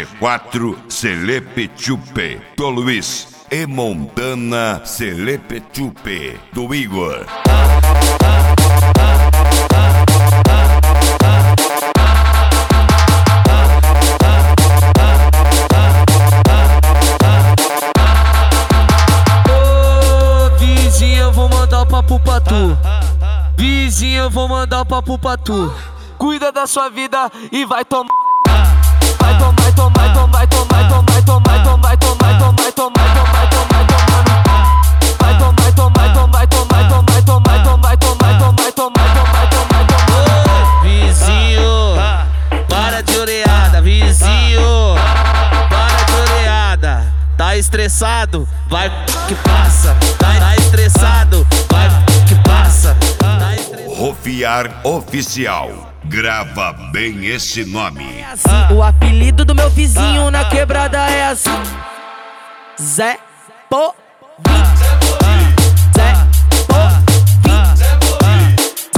G4 Selepechupe do Luiz e Montana Selepechupe do Igor. Papo pra tu, vizinha, eu vou mandar o papo pra tu. Cuida da sua vida e vai tomar. Vai tomar, tomar, tomar, tomar, tomar, tomar, tomar, tomar, tomar, tomar, tomar, tomar, tomar. Vai tomar, tomar, tomar, tomar, tomar, tomar, tomar, tomar, tomar, tomar, tomar, tomar. Vizinho, para de oreada, vizinho, para de oreada. Tá estressado? Vai que passa. Tá estressado? Vai que passa. Rofiar Oficial. Grava bem esse nome. É assim, o apelido do meu vizinho na quebrada é assim: Zé Povinho. Zé Povinho. Zé Povinho.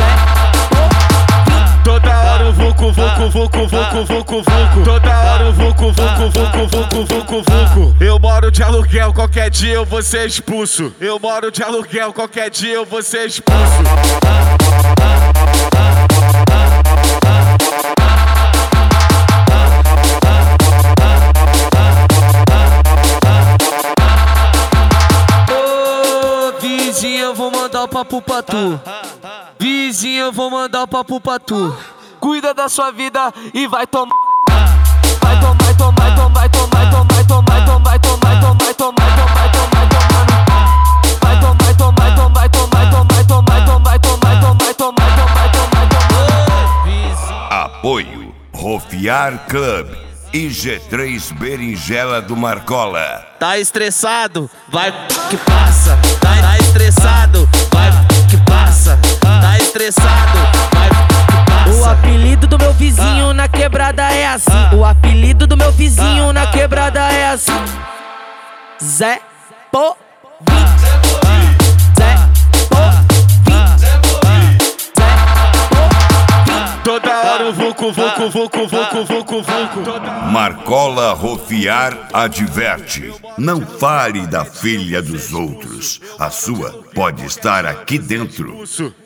Toda hora eu vucu, vucu, vucu, vucu, vucu, vucu. Toda hora eu vucu, vucu, vucu, vucu, vucu, vucu. Eu moro de aluguel, qualquer dia eu vou ser expulso. Eu moro de aluguel, qualquer dia eu vou ser expulso. Ô, vizinha, eu vou mandar o papo pra tu. Vizinha, eu vou mandar o papo pra tu. Cuida da sua vida e vai tomar. Vai tomar, tomar, tomar, tomar, tomar, tomar, tomar, tomar, tomar, tomar, tomar, tomar, tomar. Vai tomar, tomar, tomar, tomar, tomar, tomar, tomar, tomar, tomar, tomar, tomar, tomar. Apoio Rofiar Club e G3 Berinjela do Marcola. Tá estressado? Vai que passa. Tá estressado? Vai que passa. Tá estressado? Vai que passa. O apelido do meu vizinho na quebrada é assim. O apelido do meu vizinho na quebrada é assim: Zé Povinho. Zé Povinho. Zé Povinho. Toda hora eu vucu, vucu, vucu, vucu, vucu, vucu. Marcola Rofiar adverte: não fale da filha dos outros. A sua pode estar aqui dentro.